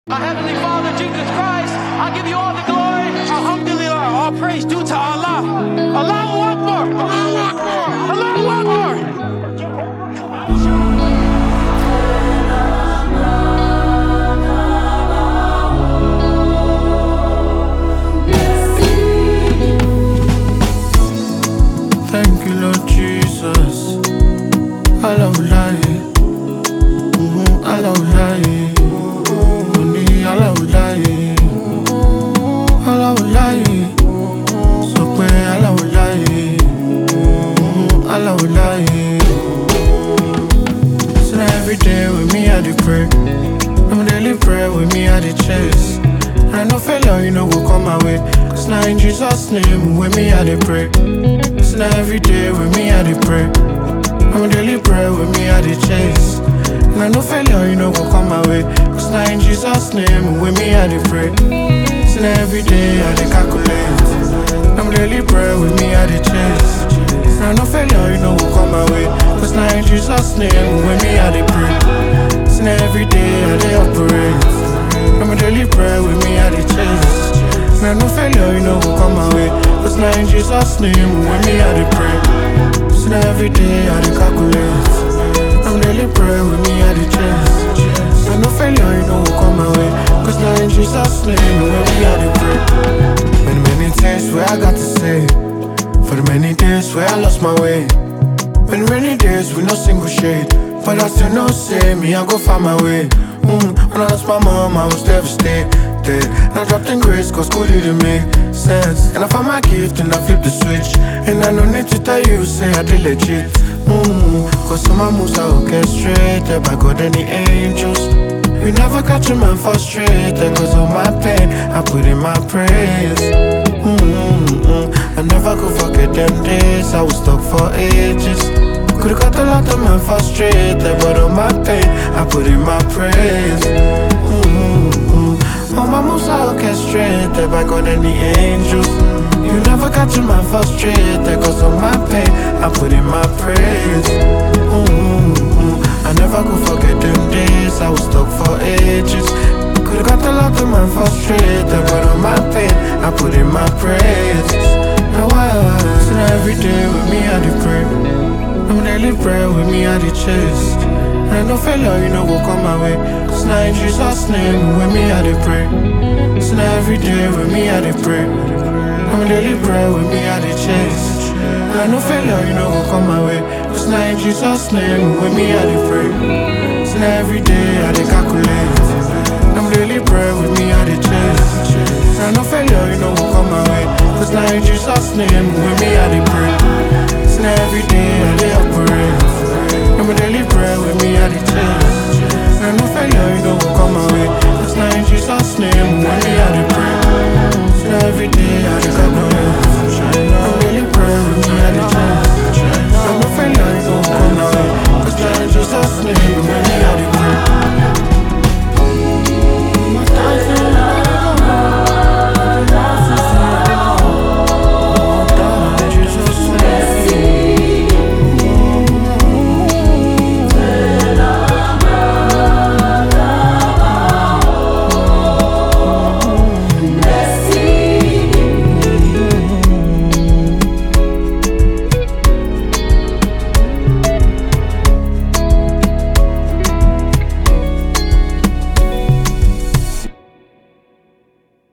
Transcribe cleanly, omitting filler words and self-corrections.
Our Heavenly Father, Jesus Christ, I give you all the glory. Alhamdulillah, all praise due to Allah. Allahu Akbar, Allahu Akbar, Allahu Akbar. Thank you, Lord Jesus. Allah will lie. Allah will lie. Only Allah will lie. Allah will lie. So pray Allah will lie. Allah will lie. So now every day with me I dey pray. I'm daily pray with me I dey chase. And I know failure you know go come my way. Cause now in Jesus' name with me I dey pray. So now every day with me I dey pray. I'm daily pray with me I dey chase. And I know failure you know go come my way. Cause now in Jesus' name with me I dey pray. So now every day I dey calculate. I'm daily pray with me I dey chase. And I know failure you know go come my way. Cause now in Jesus' name with me I dey pray. So now every day I dey operate. I'm daily pray with me I dey chase. And I know failure you know go come my way. Cause now in Jesus' name with me I dey pray. So now every day I dey calculate. I'm daily pray with me I dey chase. I know failure you know go come my way. Cause now in Jesus' name with me I dey pray. Many things where I got to say. For the many days where I lost my way. Many rainy days with no single shade. But I still know say me I go find my way. When I lost my mom I was devastated. And I dropped in grades cause school didn't make sense. And I found my gift and I flipped the switch. And I no need to tell you say I did legit. Cause some of my moves are orchestrated by God and the angels. You never catch a man frustrated cause of my pain I put in my praise. I never could forget them days I was stuck for ages. Could've got a lot of man frustrated, but on my pain I put in my praise. All my moves are orchestrated by God and the angels. You never catch a man frustrated, cause of my pain I put in my praise. I never could forget them days I was stuck for ages. Could've got a lot of man frustrated, but on my pain I put in my praise. Now why? So now every day with me I dey pray. I'm daily pray with me I dey chase. And I know failure you know go come my way. Cause now in Jesus' name with me I dey pray. So now every day with me I dey pray. I'm daily pray with me I dey chase. And I know failure you know go come my way. Cause now in Jesus' name with me I dey pray. So now every day I dey calculate. I'm daily pray with me I dey chase. And I know failure you know go come my way. Cause now in Jesus' name with